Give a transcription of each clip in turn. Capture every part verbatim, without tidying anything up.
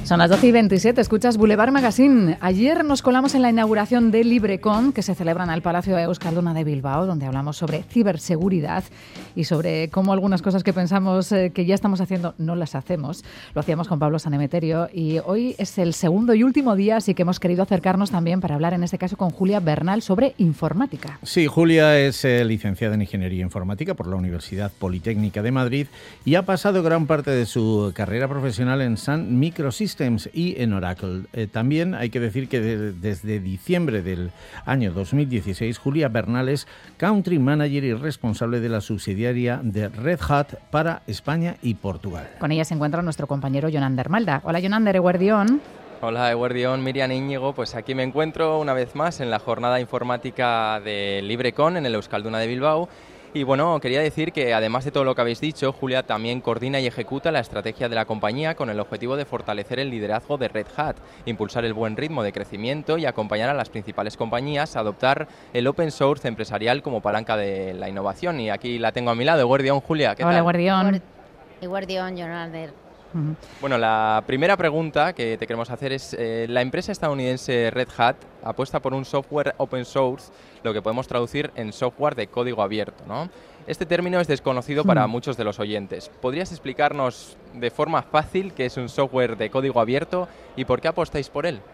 Son las doce y veintisiete, escuchas Boulevard Magazine. Ayer nos colamos en la inauguración de LibreCon, que se celebra en el Palacio de Euskalduna de Bilbao, donde hablamos sobre ciberseguridad y sobre cómo algunas cosas que pensamos eh, que ya estamos haciendo no las hacemos. Lo hacíamos con Pablo Sanemeterio y hoy es el segundo y último día, así que hemos querido acercarnos también para hablar en este caso con Julia Bernal sobre informática. Sí, Julia es eh, licenciada en Ingeniería Informática por la Universidad Politécnica de Madrid y ha pasado gran parte de su carrera profesional en Sun Microsystems y en Oracle. Eh, también hay que decir que de, desde diciembre del año dos mil dieciséis, Julia Bernal es Country Manager y responsable de la subsidiaria de Red Hat para España y Portugal. Con ella se encuentra nuestro compañero Jonander Malda. Hola Jonander, eguerdión. Hola Eguerdión, Miriam Íñigo, pues aquí me encuentro una vez más en la jornada informática de LibreCon en el Euskalduna de Bilbao. Y bueno, quería decir que además de todo lo que habéis dicho, Julia también coordina y ejecuta la estrategia de la compañía con el objetivo de fortalecer el liderazgo de Red Hat, impulsar el buen ritmo de crecimiento y acompañar a las principales compañías a adoptar el open source empresarial como palanca de la innovación. Y aquí la tengo a mi lado, Eguerdión, Julia, ¿qué Hola, tal? Eguerdión. Eguerdión, Jonander. Uh-huh. Bueno, la primera pregunta que te queremos hacer es, eh, la empresa estadounidense Red Hat apuesta por un software open source, lo que podemos traducir en software de código abierto, ¿no? Este término es desconocido uh-huh. para muchos de los oyentes. ¿Podrías explicarnos de forma fácil qué es un software de código abierto y por qué apostáis por él?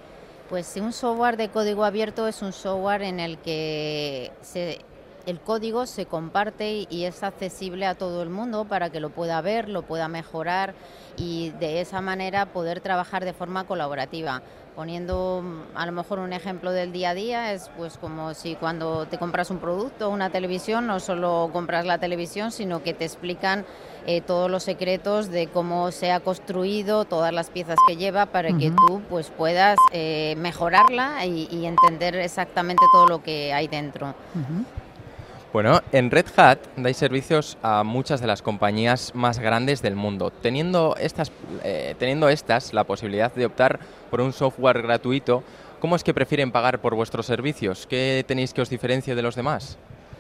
Pues un software de código abierto es un software en el que se... el código se comparte y es accesible a todo el mundo para que lo pueda ver, lo pueda mejorar y de esa manera poder trabajar de forma colaborativa. Poniendo a lo mejor un ejemplo del día a día, es pues como si cuando te compras un producto, una televisión, no solo compras la televisión, sino que te explican eh, todos los secretos de cómo se ha construido, todas las piezas que lleva, para uh-huh. que tú pues puedas eh, mejorarla y, y entender exactamente todo lo que hay dentro. Uh-huh. Bueno, en Red Hat dais servicios a muchas de las compañías más grandes del mundo. Teniendo estas, eh, teniendo estas la posibilidad de optar por un software gratuito, ¿cómo es que prefieren pagar por vuestros servicios? ¿Qué tenéis que os diferencie de los demás?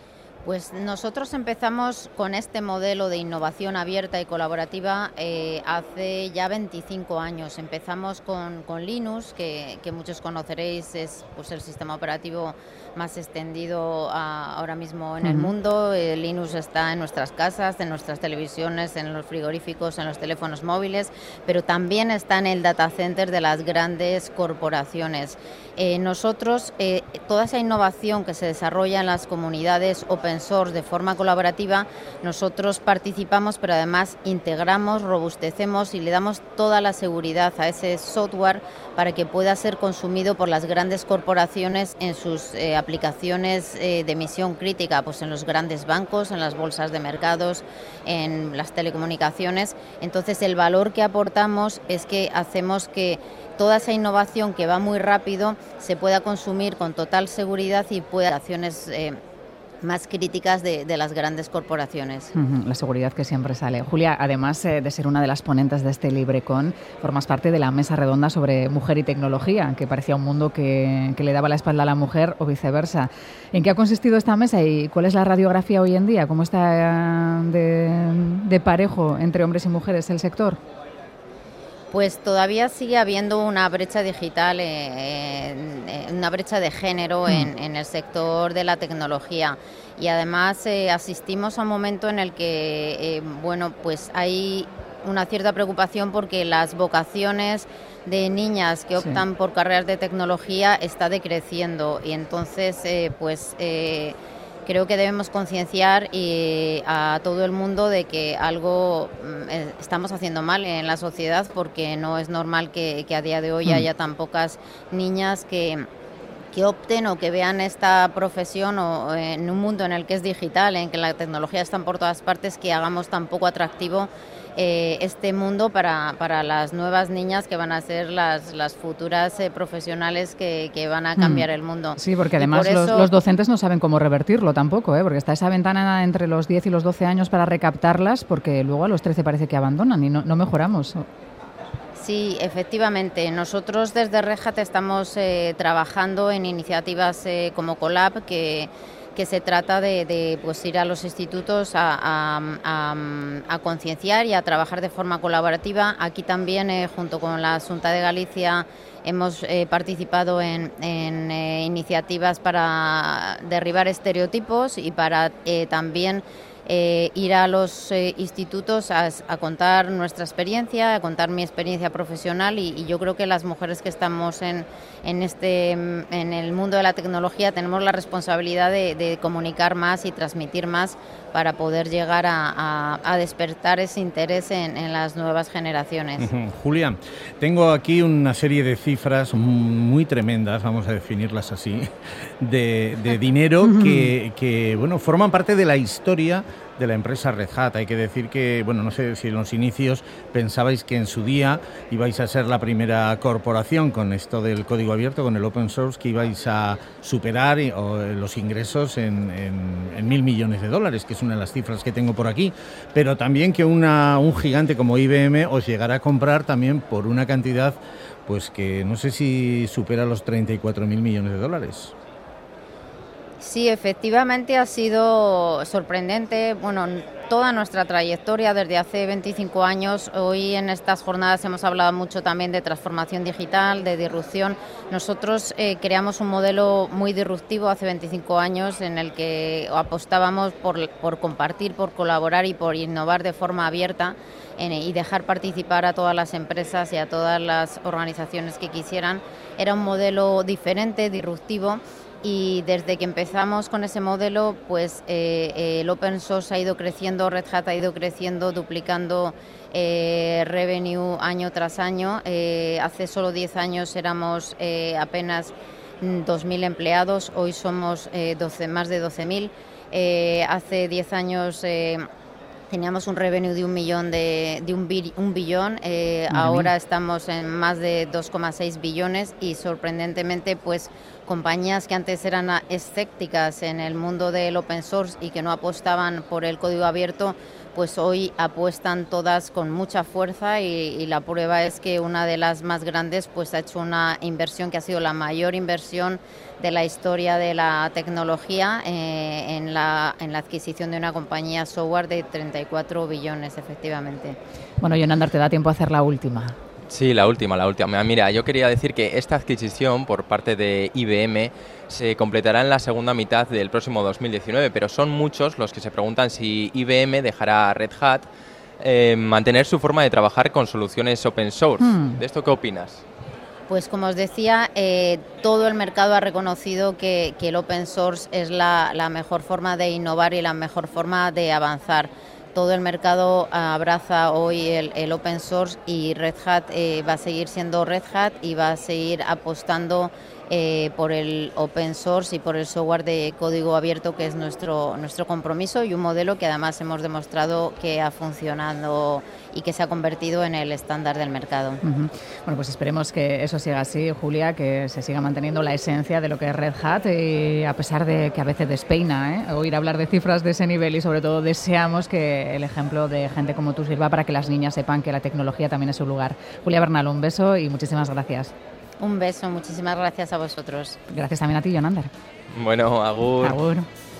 Pues nosotros empezamos con este modelo de innovación abierta y colaborativa eh, hace ya veinticinco años. Empezamos con, con Linux, que, que muchos conoceréis, es pues, el sistema operativo más extendido a, ahora mismo en uh-huh. el mundo. Eh, Linux está en nuestras casas, en nuestras televisiones, en los frigoríficos, en los teléfonos móviles, pero también está en el data center de las grandes corporaciones. Eh, nosotros, eh, toda esa innovación que se desarrolla en las comunidades open source de forma colaborativa, nosotros participamos, pero además integramos, robustecemos y le damos toda la seguridad a ese software para que pueda ser consumido por las grandes corporaciones en sus eh, aplicaciones eh, de misión crítica, pues en los grandes bancos, en las bolsas de mercados, en las telecomunicaciones. Entonces, el valor que aportamos es que hacemos que toda esa innovación que va muy rápido se pueda consumir con total seguridad y pueda acciones eh, más críticas de, de las grandes corporaciones. Uh-huh, la seguridad que siempre sale. Julia, además eh, de ser una de las ponentes de este LibreCon, formas parte de la mesa redonda sobre mujer y tecnología, que parecía un mundo que, que le daba la espalda a la mujer o viceversa. ¿En qué ha consistido esta mesa y cuál es la radiografía hoy en día? ¿Cómo está de, de parejo entre hombres y mujeres el sector? Pues todavía sigue habiendo una brecha digital, eh, eh, una brecha de género en, en el sector de la tecnología y además eh, asistimos a un momento en el que, eh, bueno, pues hay una cierta preocupación porque las vocaciones de niñas que optan sí. por carreras de tecnología está decreciendo y entonces, eh, pues... Eh, Creo que debemos concienciar a todo el mundo de que algo eh, estamos haciendo mal en la sociedad porque no es normal que, que a día de hoy mm. haya tan pocas niñas que, que opten o que vean esta profesión o en un mundo en el que es digital, en que la tecnología está por todas partes, que hagamos tan poco atractivo Eh, este mundo para, para las nuevas niñas que van a ser las, las futuras eh, profesionales que, que van a cambiar mm. el mundo. Sí, porque además por los, eso... los docentes no saben cómo revertirlo tampoco, ¿eh? Porque está esa ventana entre los diez y los doce años para recaptarlas, porque luego a los trece parece que abandonan y no, no mejoramos. Sí, efectivamente. Nosotros desde Red Hat estamos eh, trabajando en iniciativas eh, como Colab que que se trata de, de pues, ir a los institutos a, a, a, a concienciar y a trabajar de forma colaborativa. Aquí también, eh, junto con la Xunta de Galicia, hemos eh, participado en, en eh, iniciativas para derribar estereotipos y para eh, también Eh, ir a los eh, institutos a, a contar nuestra experiencia, a contar mi experiencia profesional y, y yo creo que las mujeres que estamos en, en, este, en el mundo de la tecnología tenemos la responsabilidad de, de comunicar más y transmitir más para poder llegar a, a, a despertar ese interés en, en las nuevas generaciones. Uh-huh. Julia, tengo aquí una serie de cifras muy tremendas, vamos a definirlas así, de, de dinero que, que bueno, forman parte de la historia de la empresa Red Hat. Hay que decir que, bueno, no sé si en los inicios pensabais que en su día ibais a ser la primera corporación con esto del código abierto, con el open source, que ibais a superar o, los ingresos en, en, en mil millones de dólares, que es una de las cifras que tengo por aquí, pero también que una, un gigante como I B M os llegará a comprar también por una cantidad pues que no sé si supera los treinta y cuatro mil millones de dólares. Sí, efectivamente ha sido sorprendente. Bueno, toda nuestra trayectoria desde hace veinticinco años. Hoy en estas jornadas hemos hablado mucho también de transformación digital, de disrupción. Nosotros eh, creamos un modelo muy disruptivo hace veinticinco años en el que apostábamos por, por compartir, por colaborar y por innovar de forma abierta en, y dejar participar a todas las empresas y a todas las organizaciones que quisieran. Era un modelo diferente, disruptivo. Y desde que empezamos con ese modelo, pues eh, eh, el open source ha ido creciendo, Red Hat ha ido creciendo, duplicando eh, revenue año tras año. Eh, hace solo diez años éramos eh, apenas dos mil empleados, hoy somos eh, doce, más de doce mil. Eh, hace diez años eh, teníamos un revenue de un millón de, de un, bi, un billón, eh, ahora estamos en más de dos coma seis billones y sorprendentemente pues compañías que antes eran escépticas en el mundo del open source y que no apostaban por el código abierto, pues hoy apuestan todas con mucha fuerza y, y la prueba es que una de las más grandes pues ha hecho una inversión que ha sido la mayor inversión de la historia de la tecnología eh, en, la, en la adquisición de una compañía software de treinta y cuatro billones, efectivamente. Bueno, Yonander, te da tiempo a hacer la última. Sí, la última, la última. Mira, yo quería decir que esta adquisición por parte de I B M se completará en la segunda mitad del próximo dos mil diecinueve, pero son muchos los que se preguntan si I B M dejará a Red Hat eh, mantener su forma de trabajar con soluciones open source. Hmm. ¿De esto qué opinas? Pues como os decía, eh, todo el mercado ha reconocido que, que el open source es la, la mejor forma de innovar y la mejor forma de avanzar. Todo el mercado abraza hoy el, el open source y Red Hat eh, va a seguir siendo Red Hat y va a seguir apostando eh, por el open source y por el software de código abierto, que es nuestro, nuestro compromiso y un modelo que además hemos demostrado que ha funcionado y que se ha convertido en el estándar del mercado. Uh-huh. Bueno, pues esperemos que eso siga así, Julia, que se siga manteniendo la esencia de lo que es Red Hat, y a pesar de que a veces despeina ¿eh? oír hablar de cifras de ese nivel, y sobre todo deseamos que el ejemplo de gente como tú sirva para que las niñas sepan que la tecnología también es su lugar. Julia Bernal, un beso y muchísimas gracias. Un beso, muchísimas gracias a vosotros. Gracias también a ti, Yonander. Bueno, agur. Agur.